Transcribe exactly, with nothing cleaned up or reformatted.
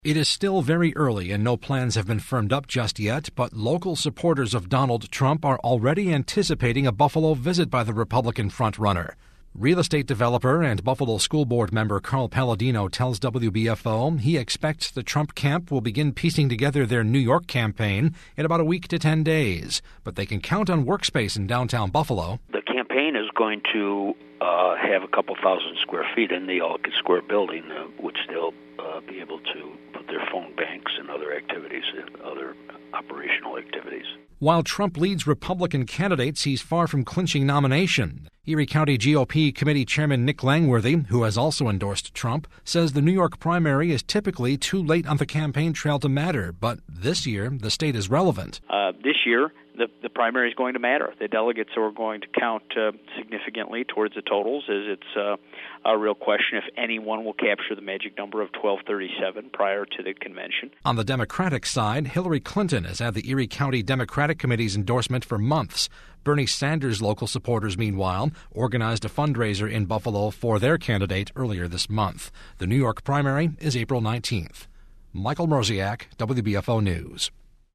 It is still very early and no plans have been firmed up just yet, but local supporters of Donald Trump are already anticipating a Buffalo visit by the Republican frontrunner. Real estate developer and Buffalo School Board member Carl Palladino tells W B F O he expects the Trump camp will begin piecing together their New York campaign in about a week to ten days, but they can count on workspace in downtown Buffalo. The campaign is going to uh, have a couple thousand square feet in the Ellicott Square building, uh, which they'll uh, be able to put their phone banks and other activities, other operational activities. While Trump leads Republican candidates, he's far from clinching nomination. Erie County G O P Committee Chairman Nick Langworthy, who has also endorsed Trump, says the New York primary is typically too late on the campaign trail to matter, but this year the state is relevant. Uh, this year, the, the primary is going to matter. The delegates are going to count uh, significantly towards the totals, as it's uh, a real question if anyone will capture the magic number of twelve thirty-seven prior to the convention. On the Democratic side, Hillary Clinton has had the Erie County Democratic Committee's endorsement for months. Bernie Sanders' local supporters, meanwhile, organized a fundraiser in Buffalo for their candidate earlier this month. The New York primary is April nineteenth. Michael Mroziak, W B F O News.